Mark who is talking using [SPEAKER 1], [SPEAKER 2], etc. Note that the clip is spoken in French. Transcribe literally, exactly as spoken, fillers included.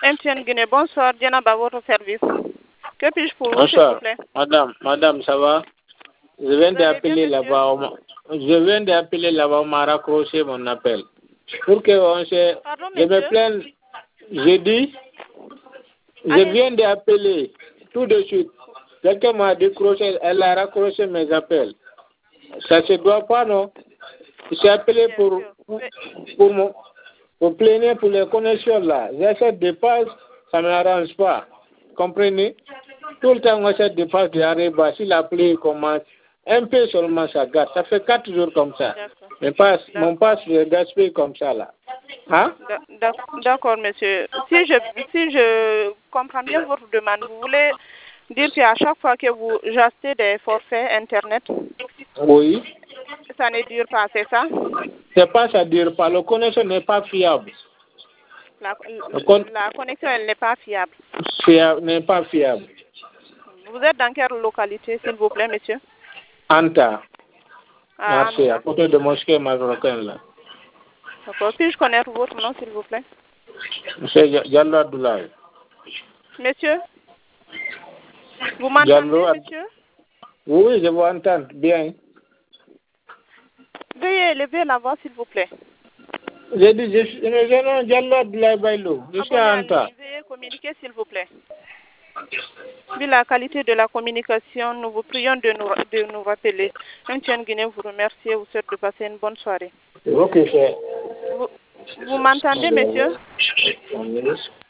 [SPEAKER 1] M T N Guinée, bonsoir, Diana, à votre service. Que puis-je pour vous, s'il
[SPEAKER 2] Bonsoir,
[SPEAKER 1] vous plaît?
[SPEAKER 2] madame, madame, ça va? Je viens d'appeler là-bas, on m'a- je viens d'appeler là-bas, on m'a raccroché mon appel. Pour que on se...
[SPEAKER 1] Pardon,
[SPEAKER 2] Je me
[SPEAKER 1] monsieur?
[SPEAKER 2] plains, j'ai dit, je
[SPEAKER 1] Allez.
[SPEAKER 2] viens d'appeler tout de suite. Quelqu'un m'a décroché, elle a raccroché mes appels. Ça se doit pas, non? J'ai appelé
[SPEAKER 1] Bien
[SPEAKER 2] pour,
[SPEAKER 1] sûr.
[SPEAKER 2] pour,
[SPEAKER 1] Mais-
[SPEAKER 2] pour, mon- pour plaigner pour les connexions là. J'essaie de passe, ça ne m'arrange pas. Comprenez? Tout le temps, on essaie de passer de Aréba. Si la pluie commence, un peu seulement ça gâte. Ça fait quatre jours comme ça.
[SPEAKER 1] D'accord.
[SPEAKER 2] Mais passe,
[SPEAKER 1] D'accord.
[SPEAKER 2] mon passe je gaspille comme ça là. Hein?
[SPEAKER 1] D'a- d'ac- D'accord, monsieur. Si je, si je comprends bien votre demande, vous voulez dire qu'à chaque fois que vous achetez des forfaits Internet,
[SPEAKER 2] Oui.
[SPEAKER 1] ça ne dure pas, c'est ça?
[SPEAKER 2] C'est pas ça dure pas. Le connexion n'est pas fiable.
[SPEAKER 1] La,
[SPEAKER 2] Le con-
[SPEAKER 1] la connexion, elle n'est pas fiable.
[SPEAKER 2] fiable n'est pas fiable.
[SPEAKER 1] Vous êtes dans quelle localité, s'il vous plaît, monsieur?
[SPEAKER 2] Anta.
[SPEAKER 1] À
[SPEAKER 2] Merci. À
[SPEAKER 1] Anouda.
[SPEAKER 2] côté de mosquée marocaine là.
[SPEAKER 1] D'accord. Puis-je connaître votre nom, s'il vous plaît?
[SPEAKER 2] Monsieur Diallo Abdoulaye.
[SPEAKER 1] Monsieur? Vous m'entendez,
[SPEAKER 2] Diallo Ab-
[SPEAKER 1] monsieur?
[SPEAKER 2] Oui, oui, je vous entends bien.
[SPEAKER 1] Veuillez élever la voix, s'il vous plaît.
[SPEAKER 2] J'ai dit, je suis je nom Diallo Abdoulaye Bailo. Je suis
[SPEAKER 1] Abonnez
[SPEAKER 2] à
[SPEAKER 1] à
[SPEAKER 2] Anta.
[SPEAKER 1] lui. Veuillez communiquer, s'il vous plaît. Vu la qualité de la communication, nous vous prions de nous, de nous rappeler. M T N Guinée vous remercie et vous souhaite de passer une bonne soirée.
[SPEAKER 2] Ok, c'est.
[SPEAKER 1] Vous, vous m'entendez, monsieur?